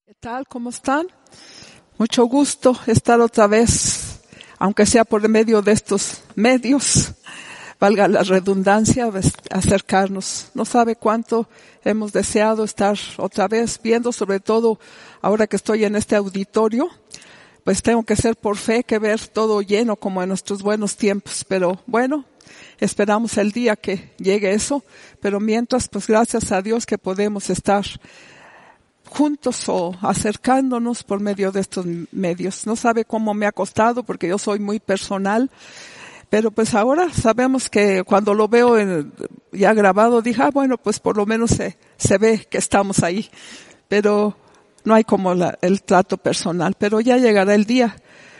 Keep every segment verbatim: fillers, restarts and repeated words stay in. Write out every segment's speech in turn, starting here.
¿Qué tal? ¿Cómo están? Mucho gusto estar otra vez, aunque sea por medio de estos medios, valga la redundancia, acercarnos. No sabe cuánto hemos deseado estar otra vez viendo, sobre todo ahora que estoy en este auditorio, pues tengo que ser por fe, que ver todo lleno como en nuestros buenos tiempos. Pero bueno, esperamos el día que llegue eso, pero mientras, pues gracias a Dios que podemos estar juntos o acercándonos por medio de estos medios. No sabe cómo me ha costado porque yo soy muy personal, pero pues ahora sabemos que cuando lo veo en, ya grabado, dije, ah, bueno, pues por lo menos se, se ve que estamos ahí, pero no hay como la, el trato personal, pero ya llegará el día.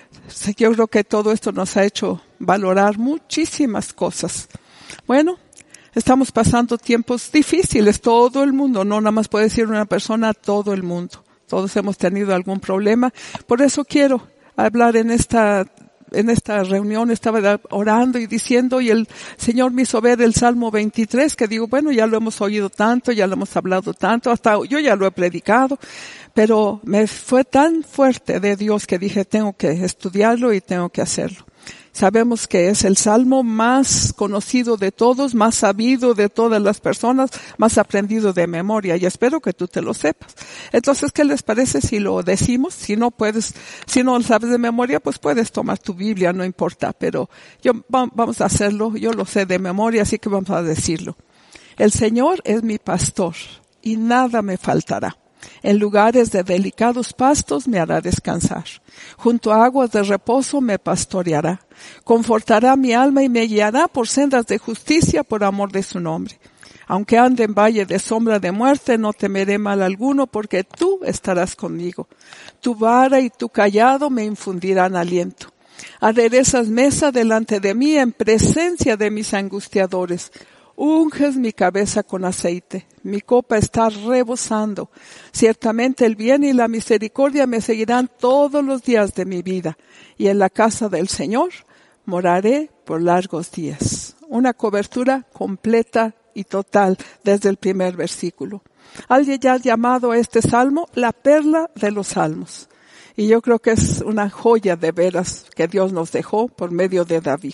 Yo creo que todo esto nos ha hecho valorar muchísimas cosas. Bueno, estamos pasando tiempos difíciles, todo el mundo, no nada más puede decir una persona, todo el mundo. Todos hemos tenido algún problema. Por eso quiero hablar en esta, en esta reunión, estaba orando y diciendo, y el Señor me hizo ver el Salmo veintitrés, que digo, bueno, ya lo hemos oído tanto, ya lo hemos hablado tanto, hasta yo ya lo he predicado, pero me fue tan fuerte de Dios que dije, tengo que estudiarlo y tengo que hacerlo. Sabemos que es el salmo más conocido de todos, más sabido de todas las personas, más aprendido de memoria, y espero que tú te lo sepas. Entonces, ¿qué les parece si lo decimos? Si no puedes, si no lo sabes de memoria, pues puedes tomar tu Biblia, no importa, pero yo, vamos a hacerlo, yo lo sé de memoria, así que vamos a decirlo. El Señor es mi pastor, y nada me faltará. En lugares de delicados pastos me hará descansar. Junto a aguas de reposo me pastoreará. Confortará mi alma y me guiará por sendas de justicia por amor de su nombre. Aunque ande en valle de sombra de muerte, no temeré mal alguno, porque tú estarás conmigo. Tu vara y tu cayado me infundirán aliento. Aderezas mesa delante de mí en presencia de mis angustiadores. Unges mi cabeza con aceite, mi copa está rebosando. Ciertamente el bien y la misericordia me seguirán todos los días de mi vida, y en la casa del Señor moraré por largos días. Una cobertura completa y total desde el primer versículo. Alguien ya ha llamado a este salmo la perla de los salmos, y yo creo que es una joya de veras que Dios nos dejó por medio de David.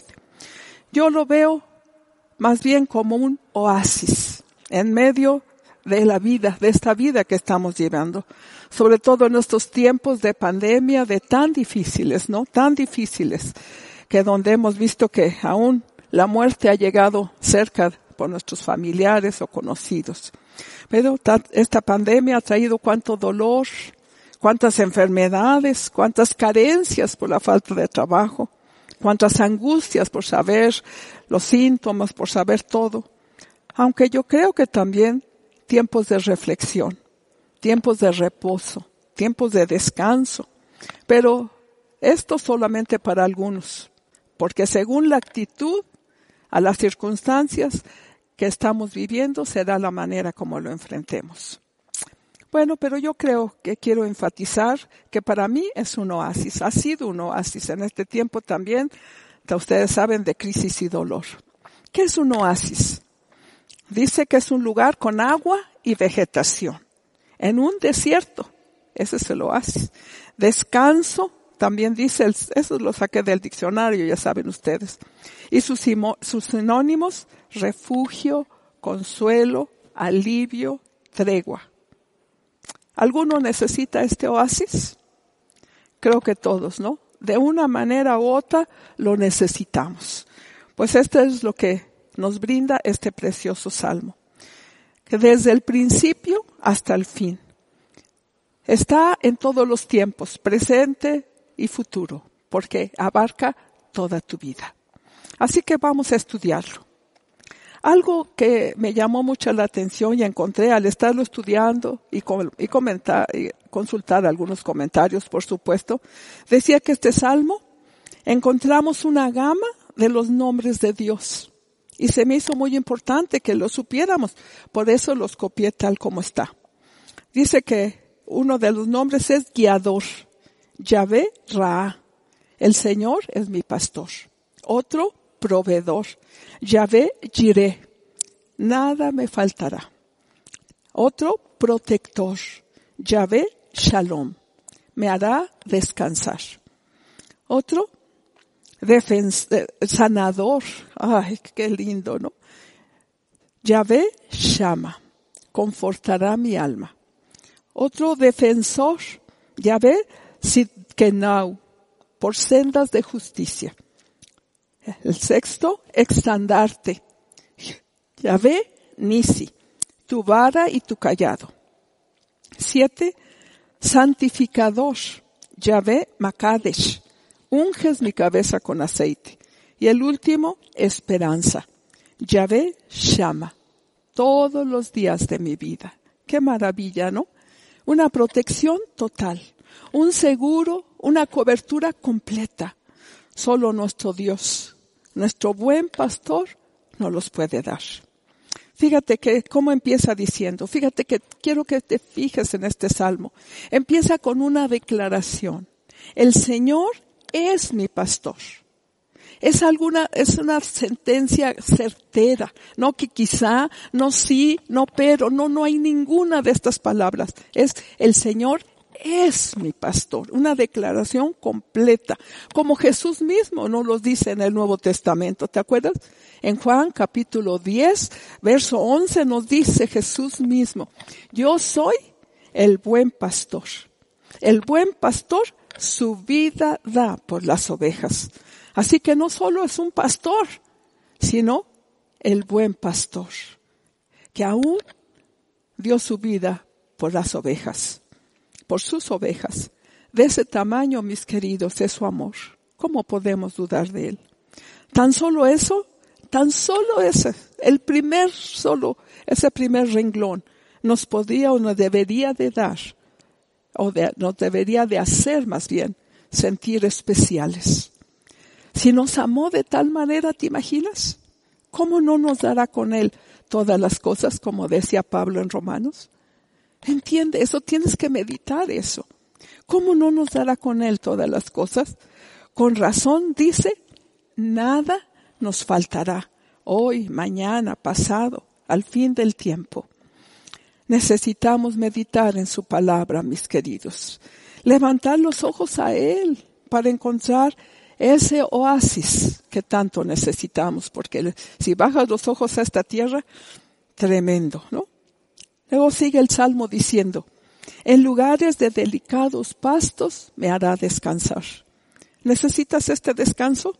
Yo lo veo más bien como un oasis en medio de la vida, de esta vida que estamos llevando. Sobre todo en estos tiempos de pandemia, de tan difíciles, ¿no? Tan difíciles, que donde hemos visto que aún la muerte ha llegado cerca por nuestros familiares o conocidos. Pero esta pandemia ha traído cuánto dolor, cuántas enfermedades, cuántas carencias por la falta de trabajo, cuántas angustias por saber los síntomas, por saber todo. Aunque yo creo que también tiempos de reflexión, tiempos de reposo, tiempos de descanso. Pero esto solamente para algunos, porque según la actitud a las circunstancias que estamos viviendo, será la manera como lo enfrentemos. Bueno, pero yo creo que quiero enfatizar que para mí es un oasis, ha sido un oasis en este tiempo también, ustedes saben, de crisis y dolor. ¿Qué es un oasis? Dice que es un lugar con agua y vegetación, en un desierto. Ese es el oasis. Descanso, también dice, eso lo saqué del diccionario, ya saben ustedes. Y sus, sus sinónimos, refugio, consuelo, alivio, tregua. ¿Alguno necesita este oasis? Creo que todos, ¿no? De una manera u otra lo necesitamos. Pues esto es lo que nos brinda este precioso salmo. Que desde el principio hasta el fin está en todos los tiempos, presente y futuro, porque abarca toda tu vida. Así que vamos a estudiarlo. Algo que me llamó mucho la atención y encontré al estarlo estudiando y, com- y comentar, y consultar algunos comentarios, por supuesto, decía que este salmo encontramos una gama de los nombres de Dios. Y se me hizo muy importante que lo supiéramos. Por eso los copié tal como está. Dice que uno de los nombres es guiador. Yahvé Ra. El Señor es mi pastor. Otro, proveedor. Yahvé Jireh, nada me faltará. Otro, protector. Yahvé shalom, me hará descansar. Otro, defens- eh, sanador, ay, qué lindo, ¿no? Yahvé Shama, confortará mi alma. Otro defensor, Yahvé Sidkenau, por sendas de justicia. El sexto, estandarte, Yahvé Nisi, tu vara y tu callado. Siete, santificador, Yahvé Makadesh, unges mi cabeza con aceite. Y el último, esperanza, Yahvé Shama, todos los días de mi vida. Qué maravilla, ¿no? Una protección total, un seguro, una cobertura completa. Solo nuestro Dios, nuestro buen pastor, nos los puede dar. Fíjate que cómo empieza diciendo, fíjate que quiero que te fijes en este salmo. Empieza con una declaración. El Señor es mi pastor. Es alguna, es una sentencia certera, no que quizá, no sí, no pero, no, no hay ninguna de estas palabras. Es el Señor es mi pastor, una declaración completa, como Jesús mismo nos lo dice en el Nuevo Testamento, ¿te acuerdas? En Juan capítulo diez, verso once nos dice Jesús mismo, yo soy el buen pastor. El buen pastor su vida da por las ovejas. Así que no solo es un pastor, sino el buen pastor, que aún dio su vida por las ovejas, por sus ovejas. De ese tamaño, mis queridos, es su amor. ¿Cómo podemos dudar de él? Tan solo eso, tan solo ese, el primer solo, ese primer renglón, nos podría o nos debería de dar, o de, nos debería de hacer más bien, sentir especiales. Si nos amó de tal manera, ¿te imaginas? ¿Cómo no nos dará con él todas las cosas, como decía Pablo en Romanos? Entiende, eso tienes que meditar eso. ¿Cómo no nos dará con él todas las cosas? Con razón dice, nada nos faltará, hoy, mañana, pasado, al fin del tiempo. Necesitamos meditar en su palabra, mis queridos. Levantar los ojos a él para encontrar ese oasis que tanto necesitamos, porque si bajas los ojos a esta tierra, tremendo, ¿no? Luego sigue el Salmo diciendo, en lugares de delicados pastos me hará descansar. ¿Necesitas este descanso?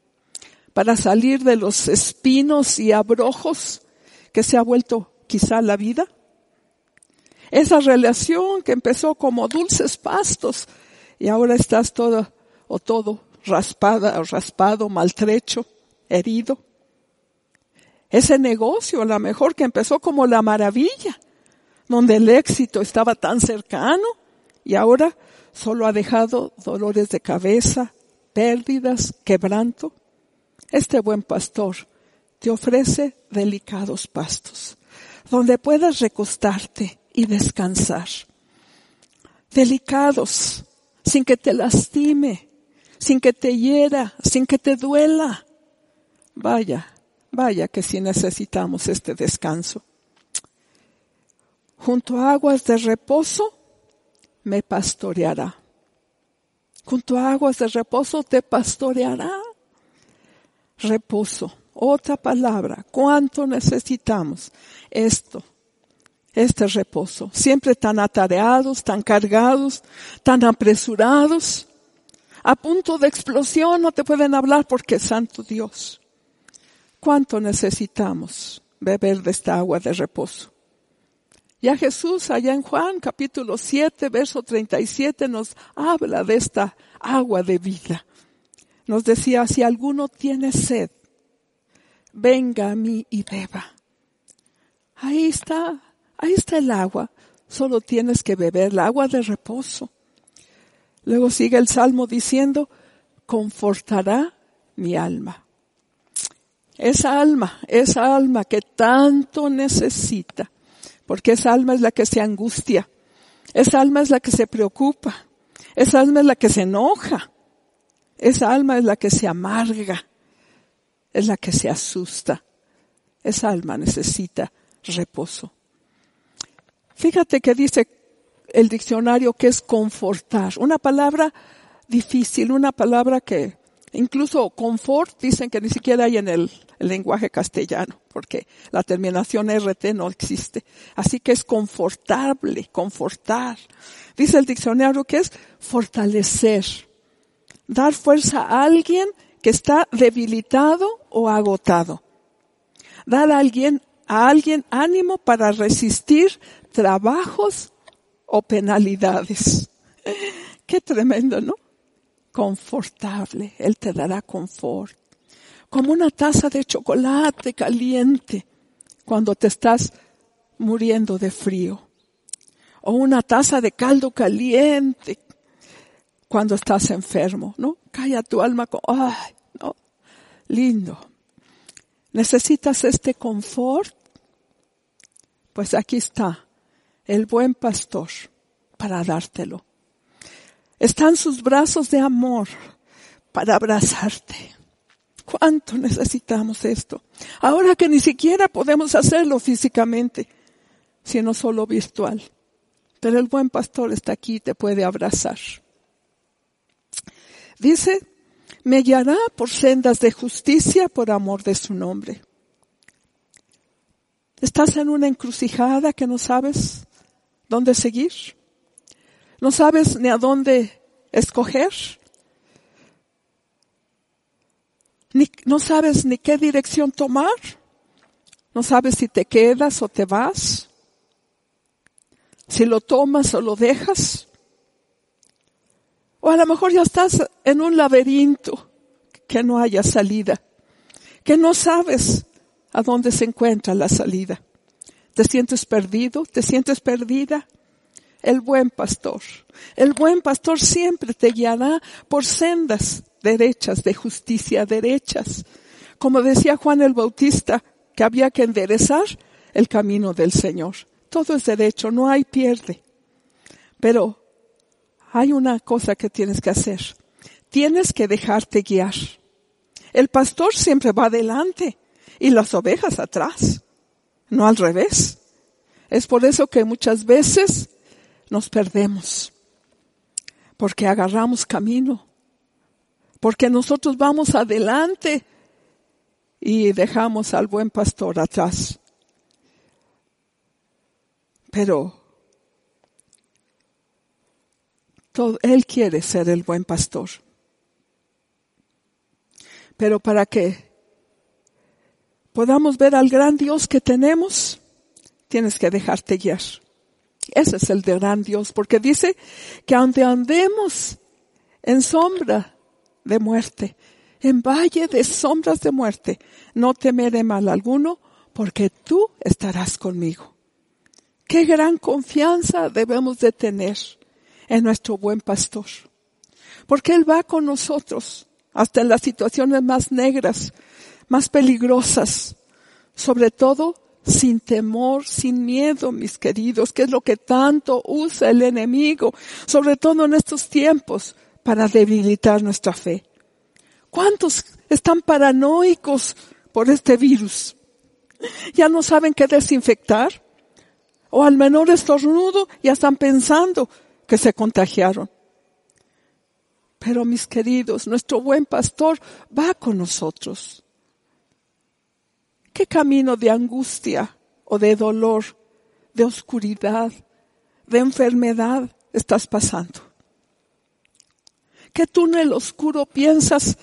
Para salir de los espinos y abrojos que se ha vuelto quizá la vida. Esa relación que empezó como dulces pastos y ahora estás todo o todo raspada, raspado, maltrecho, herido. Ese negocio, a lo mejor que empezó como la maravilla, donde el éxito estaba tan cercano y ahora solo ha dejado dolores de cabeza, pérdidas, quebranto. Este buen pastor te ofrece delicados pastos, donde puedas recostarte y descansar. Delicados, sin que te lastime, sin que te hiera, sin que te duela. Vaya, vaya que sí necesitamos este descanso. Junto a aguas de reposo me pastoreará. Junto a aguas de reposo te pastoreará. Reposo, otra palabra. ¿Cuánto necesitamos esto? Este reposo. Siempre tan atareados, tan cargados, tan apresurados. A punto de explosión, no te pueden hablar porque es santo Dios. ¿Cuánto necesitamos beber de esta agua de reposo? Ya Jesús allá en Juan capítulo siete, verso treinta y siete nos habla de esta agua de vida. Nos decía, si alguno tiene sed, venga a mí y beba. Ahí está, ahí está el agua. Solo tienes que beber la agua de reposo. Luego sigue el Salmo diciendo, confortará mi alma. Esa alma, esa alma que tanto necesita, porque esa alma es la que se angustia, esa alma es la que se preocupa, esa alma es la que se enoja, esa alma es la que se amarga, es la que se asusta. Esa alma necesita reposo. Fíjate que dice el diccionario que es confortar. Una palabra difícil, una palabra que incluso confort dicen que ni siquiera hay en el, el lenguaje castellano, porque la terminación R T no existe. Así que es confortable, confortar. Dice el diccionario que es fortalecer, dar fuerza a alguien que está debilitado o agotado. Dar a alguien, a alguien ánimo para resistir trabajos o penalidades. Qué tremendo, ¿no? Confortable. Él te dará confort. Como una taza de chocolate caliente cuando te estás muriendo de frío. O una taza de caldo caliente cuando estás enfermo, ¿no? Calla tu alma con, ay, no, lindo. ¿Necesitas este confort? Pues aquí está el buen pastor para dártelo. Están sus brazos de amor para abrazarte. ¿Cuánto necesitamos esto? Ahora que ni siquiera podemos hacerlo físicamente, sino solo virtual. Pero el buen pastor está aquí y te puede abrazar. Dice, me guiará por sendas de justicia por amor de su nombre. ¿Estás en una encrucijada que no sabes dónde seguir? ¿No sabes ni a dónde escoger? Ni, ¿No sabes ni qué dirección tomar? ¿No sabes si te quedas o te vas? ¿Si lo tomas o lo dejas? O a lo mejor ya estás en un laberinto que no haya salida, que no sabes a dónde se encuentra la salida. ¿Te sientes perdido? ¿Te sientes perdida? El buen pastor, el buen pastor siempre te guiará por sendas derechas, de justicia derechas. Como decía Juan el Bautista, que había que enderezar el camino del Señor. Todo es derecho, no hay pierde. Pero hay una cosa que tienes que hacer. Tienes que dejarte guiar. El pastor siempre va adelante y las ovejas atrás, no al revés. Es por eso que muchas veces nos perdemos, porque agarramos camino, porque nosotros vamos adelante y dejamos al buen pastor atrás. Pero todo, Él quiere ser el buen pastor. Pero para que podamos ver al gran Dios que tenemos, tienes que dejarte guiar. Ese es el de gran Dios, porque dice que aunque andemos en sombra de muerte, en valle de sombras de muerte, no temeré mal alguno, porque tú estarás conmigo. Qué gran confianza debemos de tener en nuestro buen pastor, porque Él va con nosotros hasta en las situaciones más negras, más peligrosas, sobre todo sin temor, sin miedo, mis queridos, que es lo que tanto usa el enemigo, sobre todo en estos tiempos, para debilitar nuestra fe. ¿Cuántos están paranoicos por este virus? Ya no saben qué desinfectar, o al menor estornudo ya están pensando que se contagiaron. Pero mis queridos, nuestro buen pastor va con nosotros. ¿Qué camino de angustia o de dolor, de oscuridad, de enfermedad estás pasando? ¿Qué túnel oscuro piensas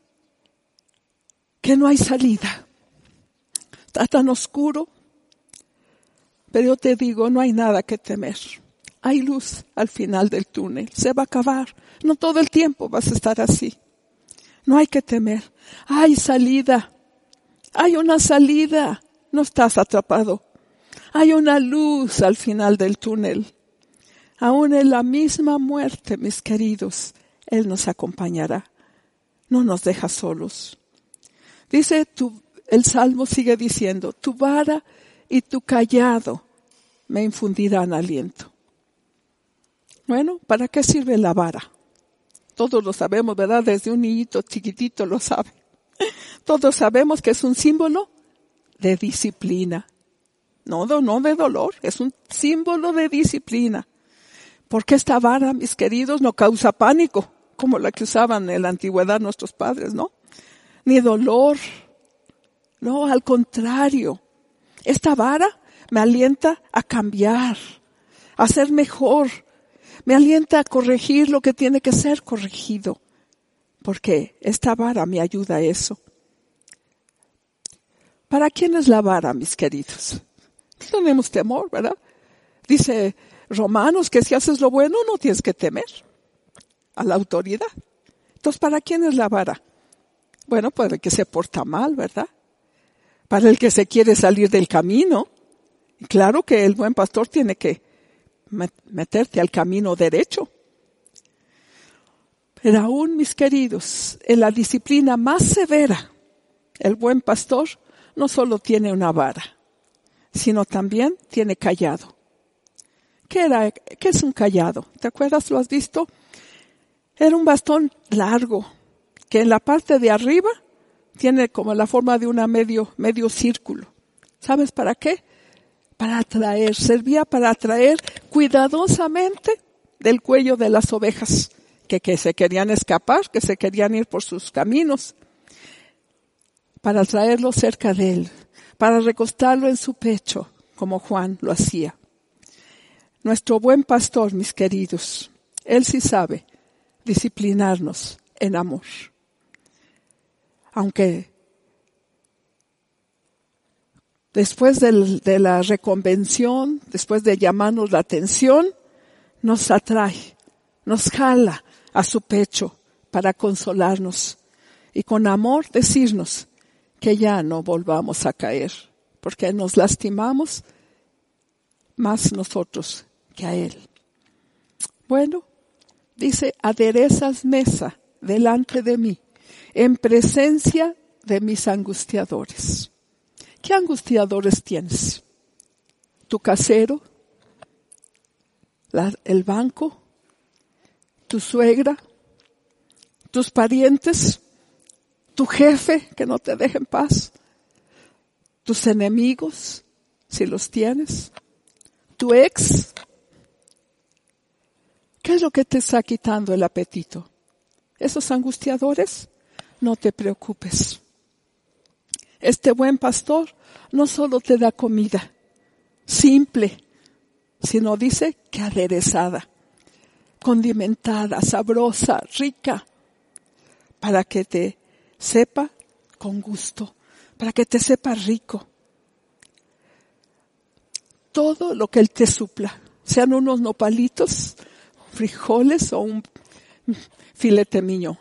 que no hay salida? Está tan oscuro, pero yo te digo, no hay nada que temer. Hay luz al final del túnel, se va a acabar. No todo el tiempo vas a estar así. No hay que temer. Hay salida. Hay una salida. No estás atrapado. Hay una luz al final del túnel. Aún en la misma muerte, mis queridos, Él nos acompañará. No nos deja solos. Dice, tu, el Salmo sigue diciendo, tu vara y tu cayado me infundirán aliento. Bueno, ¿para qué sirve la vara? Todos lo sabemos, ¿verdad? Desde un niñito chiquitito lo sabe. Todos sabemos que es un símbolo de disciplina. No, no de dolor, es un símbolo de disciplina. Porque esta vara, mis queridos, no causa pánico, como la que usaban en la antigüedad nuestros padres, ¿no? Ni dolor. No, al contrario. Esta vara me alienta a cambiar, a ser mejor. Me alienta a corregir lo que tiene que ser corregido. Porque esta vara me ayuda a eso. ¿Para quién es la vara, mis queridos? Tenemos temor, ¿verdad? Dice Romanos que si haces lo bueno no tienes que temer a la autoridad. Entonces, ¿para quién es la vara? Bueno, para el que se porta mal, ¿verdad? Para el que se quiere salir del camino. Y claro que el buen pastor tiene que meterte al camino derecho. Pero aún, mis queridos, en la disciplina más severa, el buen pastor no solo tiene una vara, sino también tiene cayado. ¿Qué era? ¿Qué es un cayado? ¿Te acuerdas? ¿Lo has visto? Era un bastón largo, que en la parte de arriba tiene como la forma de una medio, medio círculo. ¿Sabes para qué? Para atraer, servía para atraer cuidadosamente del cuello de las ovejas, que, que se querían escapar, que se querían ir por sus caminos, para traerlo cerca de él, para recostarlo en su pecho, como Juan lo hacía. Nuestro buen pastor, mis queridos, él sí sabe disciplinarnos en amor. Aunque después del, de la reconvención, después de llamarnos la atención, nos atrae, nos jala a su pecho para consolarnos y con amor decirnos que ya no volvamos a caer, porque nos lastimamos más nosotros que a él. Bueno, dice, aderezas mesa delante de mí, en presencia de mis angustiadores. ¿Qué angustiadores tienes? ¿Tu casero? La, ¿El banco? ¿Tu suegra? ¿Tus parientes? ¿Tu jefe que no te deja en paz? ¿Tus enemigos, si los tienes? ¿Tu ex? ¿Qué es lo que te está quitando el apetito? ¿Esos angustiadores? No te preocupes. Este buen pastor no solo te da comida simple, sino dice que aderezada, condimentada, sabrosa, rica, para que te sepa con gusto, para que te sepa rico. Todo lo que él te supla, sean unos nopalitos, frijoles o un filete miñón,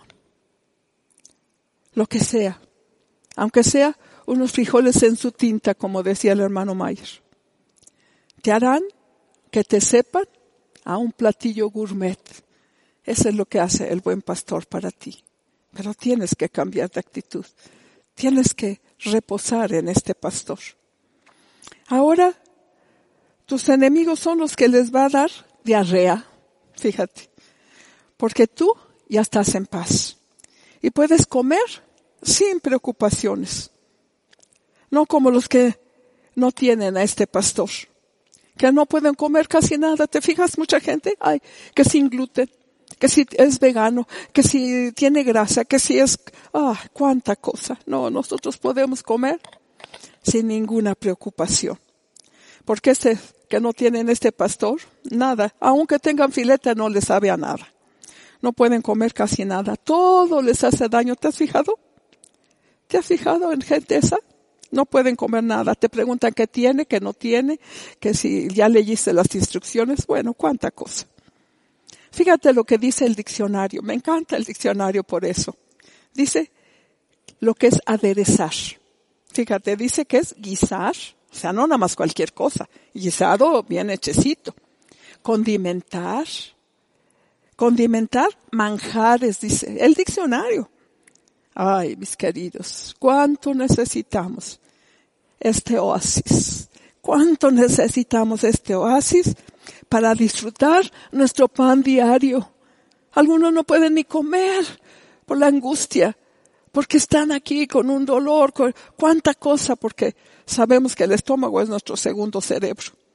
lo que sea, aunque sea unos frijoles en su tinta, como decía el hermano Mayer, te harán que te sepan a un platillo gourmet. Eso es lo que hace el buen pastor para ti. Pero tienes que cambiar de actitud. Tienes que reposar en este pastor. Ahora, tus enemigos son los que les va a dar diarrea. Fíjate. Porque tú ya estás en paz. Y puedes comer sin preocupaciones. No como los que no tienen a este pastor. Que no pueden comer casi nada. ¿Te fijas? Mucha gente, ay, que sin gluten, que si es vegano, que si tiene grasa, que si es, ah, cuánta cosa. No, nosotros podemos comer sin ninguna preocupación. Porque este, que no tienen este pastor, nada. Aunque tengan filete, no les sabe a nada. No pueden comer casi nada. Todo les hace daño. ¿Te has fijado? ¿Te has fijado en gente esa? No pueden comer nada. Te preguntan qué tiene, qué no tiene, que si ya leíste las instrucciones. Bueno, cuánta cosa. Fíjate lo que dice el diccionario. Me encanta el diccionario por eso. Dice lo que es aderezar. Fíjate, dice que es guisar. O sea, no nada más cualquier cosa. Guisado bien hechecito. Condimentar. Condimentar manjares, dice el diccionario. Ay, mis queridos, cuánto necesitamos este oasis. Cuánto necesitamos este oasis para disfrutar nuestro pan diario. Algunos no pueden ni comer por la angustia, porque están aquí con un dolor, con cuánta cosa, porque sabemos que el estómago es nuestro segundo cerebro.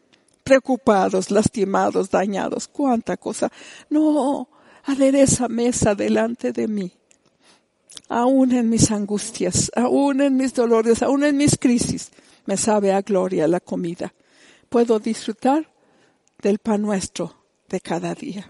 preocupados, lastimados, dañados, cuánta cosa. No, adereza mesa delante de mí. Aún en mis angustias, aún en mis dolores, aún en mis crisis, me sabe a gloria la comida. Puedo disfrutar del pan nuestro de cada día.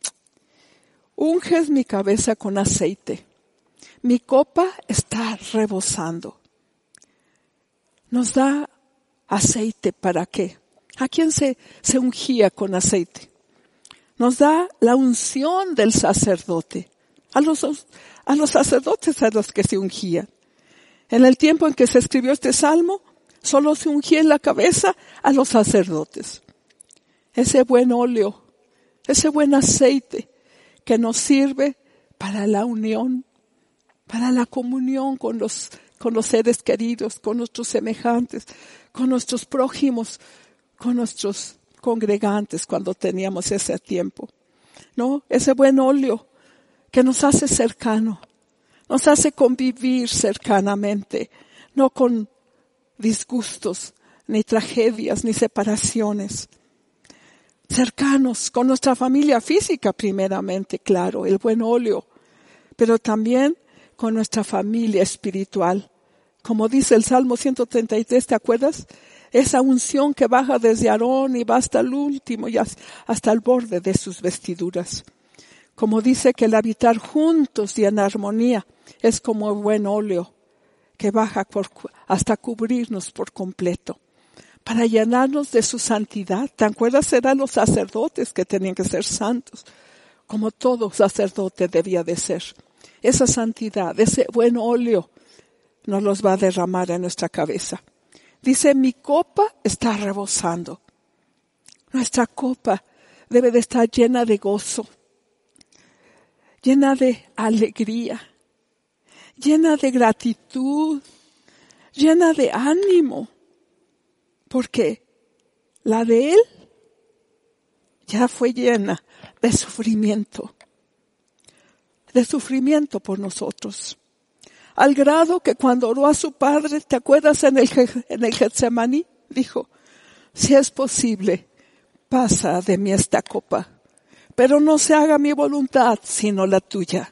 Unges mi cabeza con aceite. Mi copa está rebosando. Nos da aceite, ¿para qué? ¿A quién se, se ungía con aceite? Nos da la unción del sacerdote. A los, a los sacerdotes a los que se ungían. En el tiempo en que se escribió este salmo, solo se ungía en la cabeza a los sacerdotes. Ese buen óleo, ese buen aceite que nos sirve para la unión, para la comunión con los, con los seres queridos, con nuestros semejantes, con nuestros prójimos, con nuestros congregantes cuando teníamos ese tiempo. ¿No? Ese buen óleo que nos hace cercano, nos hace convivir cercanamente, no con disgustos, ni tragedias, ni separaciones. Cercanos con nuestra familia física primeramente, claro, el buen óleo, pero también con nuestra familia espiritual. Como dice el Salmo ciento treinta y tres, ¿te acuerdas? Esa unción que baja desde Aarón y va hasta el último y hasta el borde de sus vestiduras. Como dice que el habitar juntos y en armonía es como el buen óleo que baja por, hasta cubrirnos por completo. Para llenarnos de su santidad. ¿Te acuerdas? Eran los sacerdotes que tenían que ser santos, como todo sacerdote debía de ser. Esa santidad, ese buen óleo, nos los va a derramar en nuestra cabeza. Dice, mi copa está rebosando. Nuestra copa debe de estar llena de gozo, llena de alegría, llena de gratitud, llena de ánimo. Porque la de él ya fue llena de sufrimiento, de sufrimiento por nosotros. Al grado que cuando oró a su padre, ¿te acuerdas en el, en el Getsemaní? Dijo, si es posible, pasa de mí esta copa, pero no se haga mi voluntad, sino la tuya.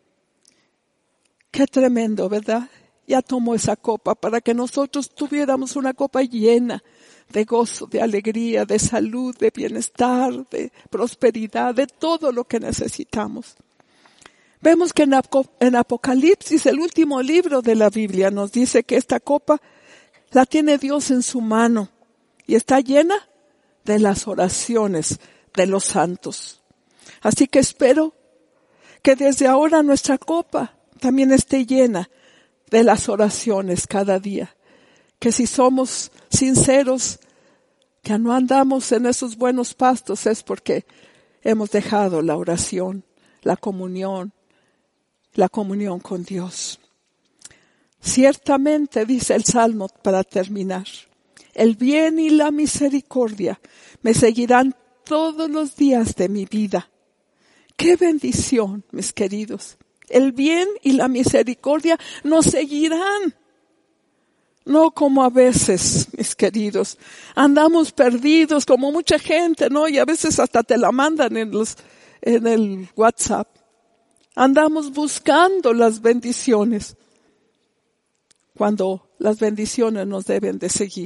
Qué tremendo, ¿verdad? Ya tomó esa copa para que nosotros tuviéramos una copa llena de gozo, de alegría, de salud, de bienestar, de prosperidad, de todo lo que necesitamos. Vemos que en Apocalipsis, el último libro de la Biblia, nos dice que esta copa la tiene Dios en su mano y está llena de las oraciones de los santos. Así que espero que desde ahora nuestra copa también esté llena de las oraciones cada día. Que si somos sinceros, que no andamos en esos buenos pastos, es porque hemos dejado la oración, la comunión, la comunión con Dios. Ciertamente, dice el Salmo para terminar, el bien y la misericordia me seguirán todos los días de mi vida. ¡Qué bendición, mis queridos! El bien y la misericordia nos seguirán. No como a veces, mis queridos, andamos perdidos como mucha gente, ¿no? Y a veces hasta te la mandan en los, en el WhatsApp. Andamos buscando las bendiciones cuando las bendiciones nos deben de seguir.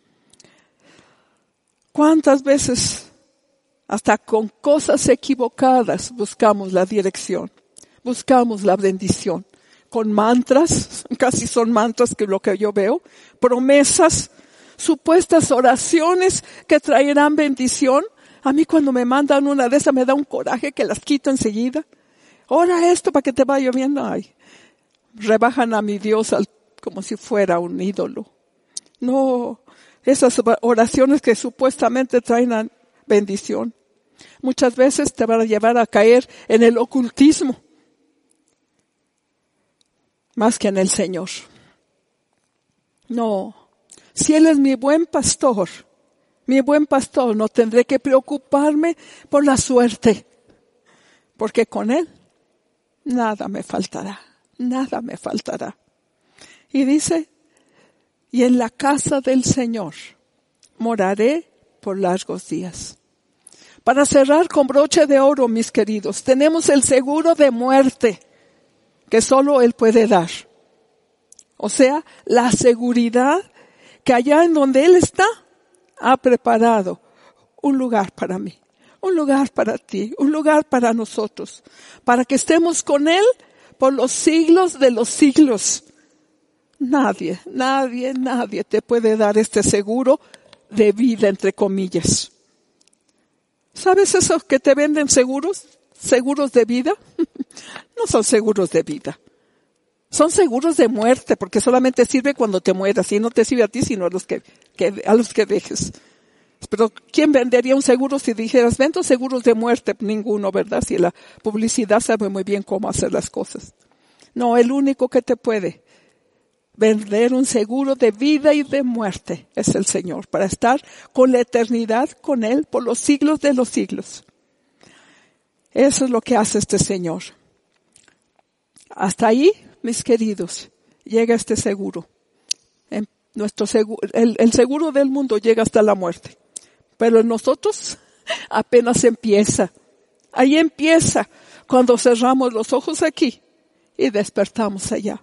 ¿Cuántas veces hasta con cosas equivocadas buscamos la dirección? Buscamos la bendición. Con mantras, casi son mantras que lo que yo veo, promesas, supuestas oraciones que traerán bendición. A mí cuando me mandan una de esas me da un coraje que las quito enseguida. Ora esto para que te vaya bien. Ay, rebajan a mi Dios al, como si fuera un ídolo. No, esas oraciones que supuestamente traen bendición, muchas veces te van a llevar a caer en el ocultismo, más que en el Señor. No, si Él es mi buen pastor, mi buen pastor, no tendré que preocuparme por la suerte, porque con Él nada me faltará, nada me faltará. Y dice, y en la casa del Señor moraré por largos días. Para cerrar con broche de oro, mis queridos, tenemos el seguro de muerte que solo Él puede dar. O sea, la seguridad que allá en donde Él está, ha preparado un lugar para mí, un lugar para ti, un lugar para nosotros, para que estemos con Él por los siglos de los siglos. Nadie, nadie, nadie te puede dar este seguro de vida, entre comillas. ¿Sabes esos que te venden seguros? ¿Seguros de vida? No son seguros de vida. Son seguros de muerte, porque solamente sirve cuando te mueras, y no te sirve a ti, sino a los que, que, a los que dejes. Pero ¿quién vendería un seguro si dijeras, vendo seguros de muerte? Ninguno, ¿verdad? Si la publicidad sabe muy bien cómo hacer las cosas. No, el único que te puede vender un seguro de vida y de muerte es el Señor, para estar con la eternidad con Él por los siglos de los siglos. Eso es lo que hace este Señor. Hasta ahí, mis queridos, llega este seguro. En nuestro seguro, el, el seguro del mundo llega hasta la muerte. Pero en nosotros apenas empieza. Ahí empieza cuando cerramos los ojos aquí y despertamos allá.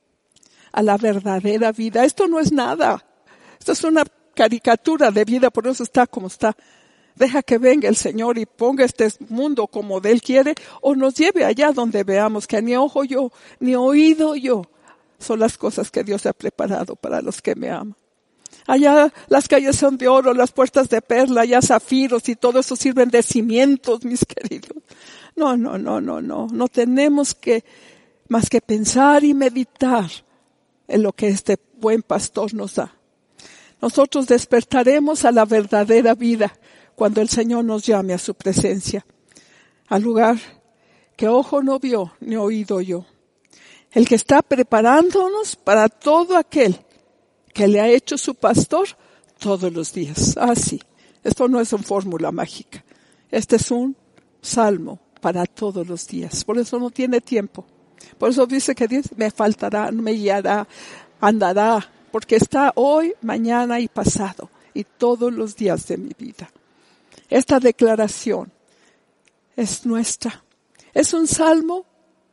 A la verdadera vida. Esto no es nada. Esto es una caricatura de vida, por eso está como está. Deja que venga el Señor y ponga este mundo como de Él quiere, o nos lleve allá donde veamos que ni ojo yo, ni oído yo, son las cosas que Dios ha preparado para los que me aman. Allá las calles son de oro, las puertas de perla, allá zafiros y todo eso sirven de cimientos, mis queridos. No, no, no, no, no. No tenemos que más que pensar y meditar en lo que este buen pastor nos da. Nosotros despertaremos a la verdadera vida cuando el Señor nos llame a su presencia, al lugar que ojo no vio ni oído yo. El que está preparándonos para todo aquel que le ha hecho su pastor todos los días. Ah, sí. Esto no es una fórmula mágica. Este es un salmo para todos los días. Por eso no tiene tiempo. Por eso dice que Dios me faltará, me guiará, andará, porque está hoy, mañana y pasado, y todos los días de mi vida. Esta declaración es nuestra. Es un salmo,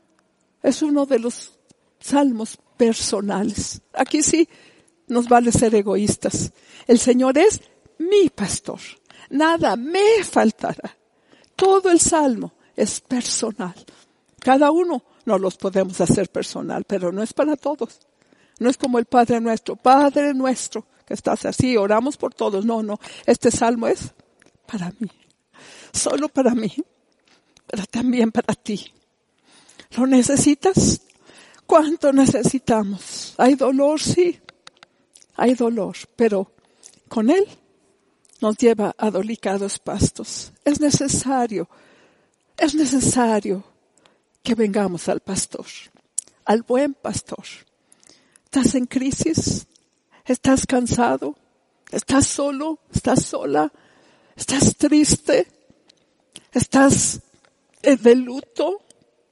es uno de los salmos personales. Aquí sí nos vale ser egoístas. El Señor es mi pastor. Nada me faltará. Todo el salmo es personal. Cada uno no los podemos hacer personal, pero no es para todos. No es como el Padre nuestro. Padre nuestro, que estás así, oramos por todos. No, no. Este salmo es para mí. Solo para mí. Pero también para ti. ¿Lo necesitas? ¿Cuánto necesitamos? Hay dolor, sí. Hay dolor, pero con Él nos lleva a delicados pastos. Es necesario, es necesario que vengamos al pastor, al buen pastor. ¿Estás en crisis? ¿Estás cansado? ¿Estás solo? ¿Estás sola? ¿Estás triste? ¿Estás de luto?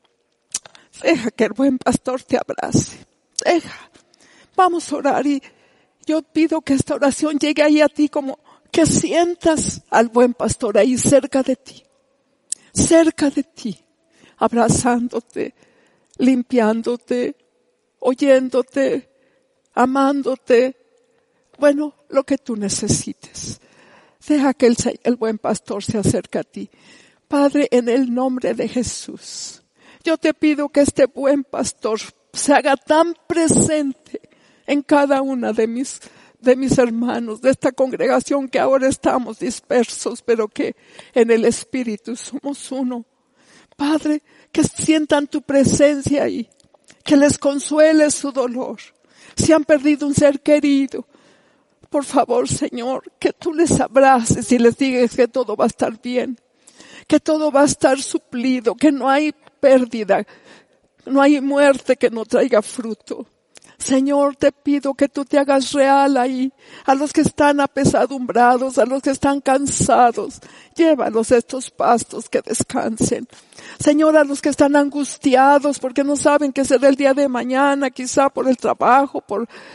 Deja que el buen pastor te abrace. Deja. Vamos a orar y yo pido que esta oración llegue ahí a ti, como que sientas al buen pastor ahí cerca de ti. Cerca de ti. Abrazándote, limpiándote, oyéndote, amándote. Bueno, lo que tú necesites. Deja que el, el buen pastor se acerque a ti. Padre, en el nombre de Jesús, yo te pido que este buen pastor se haga tan presente en cada una de mis, de mis hermanos, de esta congregación que ahora estamos dispersos, pero que en el Espíritu somos uno. Padre, que sientan tu presencia ahí, que les consuele su dolor. Si han perdido un ser querido, por favor, Señor, que tú les abraces y les digas que todo va a estar bien, que todo va a estar suplido, que no hay pérdida, no hay muerte que no traiga fruto. Señor, te pido que tú te hagas real ahí, a los que están apesadumbrados, a los que están cansados. Llévalos a estos pastos que descansen. Señor, a los que están angustiados porque no saben qué será el día de mañana, quizá por el trabajo, por,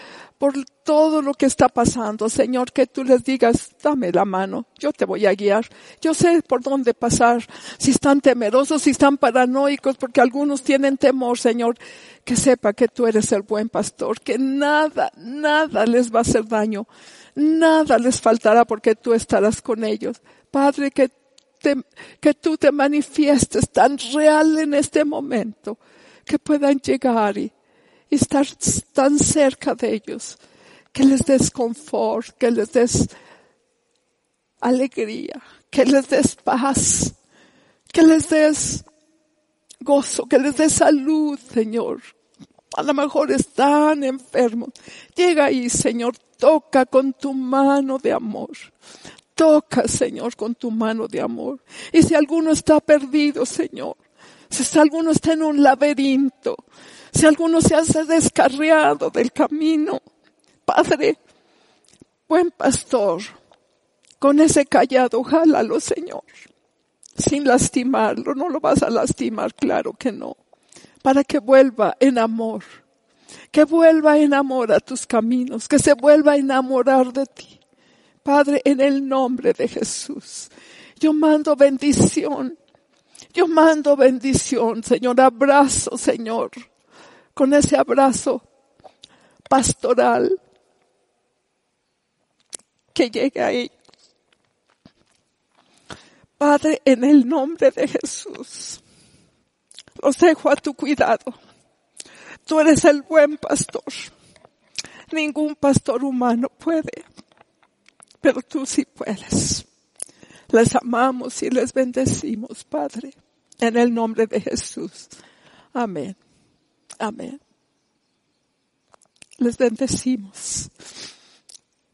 por todo lo que está pasando, Señor, que tú les digas, dame la mano, yo te voy a guiar. Yo sé por dónde pasar, si están temerosos, si están paranoicos, porque algunos tienen temor, Señor, que sepa que tú eres el buen pastor, que nada, nada les va a hacer daño, nada les faltará porque tú estarás con ellos. Padre, que te, que tú te manifiestes tan real en este momento, que puedan llegar y y estar tan cerca de ellos, que les des confort, que les des alegría, que les des paz, que les des gozo, que les des salud, Señor. A lo mejor están enfermos. Llega ahí, Señor, toca con tu mano de amor. Toca, Señor, con tu mano de amor. Y si alguno está perdido, Señor, si alguno está en un laberinto, si alguno se hace descarriado del camino, Padre, buen pastor, con ese cayado, jálalo, Señor, sin lastimarlo. No lo vas a lastimar, claro que no, para que vuelva en amor, que vuelva en amor a tus caminos, que se vuelva a enamorar de ti. Padre, en el nombre de Jesús, yo mando bendición, yo mando bendición, Señor, abrazo, Señor, con ese abrazo pastoral que llegue ahí. Padre, en el nombre de Jesús, los dejo a tu cuidado. Tú eres el buen pastor. Ningún pastor humano puede, pero tú sí puedes. Les amamos y les bendecimos, Padre, en el nombre de Jesús. Amén. Amén. Les bendecimos.